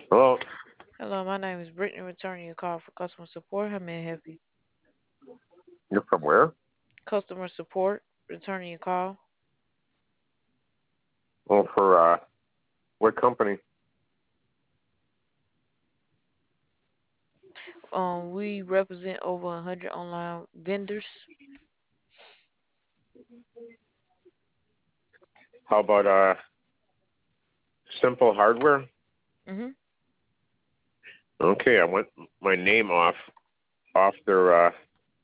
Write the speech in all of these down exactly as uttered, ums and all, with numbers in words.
Hello. Hello, my name is Brittany, returning your call for customer support. How may I help you? You're from where? Customer support, returning your call. Oh, for uh, what company? Um, we represent over one hundred online vendors. How about uh, Simple Hardware? Mhm. Okay, I want my name off off their. Uh,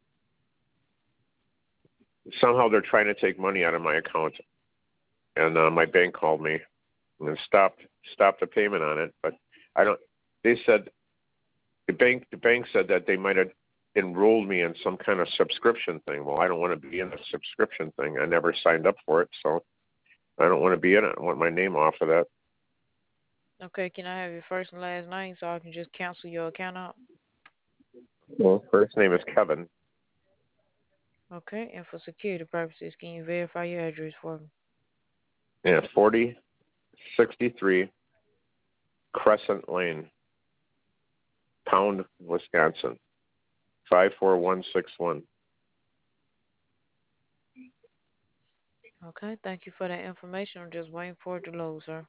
somehow they're trying to take money out of my account, and uh, my bank called me and stopped stopped the payment on it. But I don't. They said the bank the bank said that they might have enrolled me in some kind of subscription thing. Well, I don't want to be in a subscription thing. I never signed up for it, so I don't want to be in it. I want my name off of that. Okay, can I have your first and last name so I can just cancel your account out? Well, first name is Kevin. Okay, and for security purposes, can you verify your address for me? Yeah, forty sixty-three Crescent Lane, Pound, Wisconsin, five four one six one. Okay, thank you for that information. I'm just waiting for it to load, sir.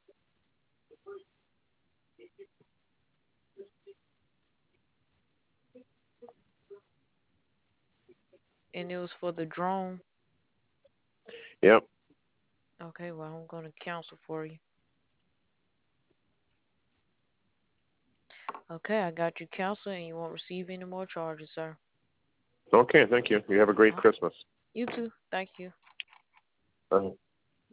And it was for the drone. Yep. Okay, well, I'm going to cancel for you. Okay, I got you canceled and you won't receive any more charges, sir. Okay, thank you. You have a great Uh, Christmas. you too. Thank you. Bye.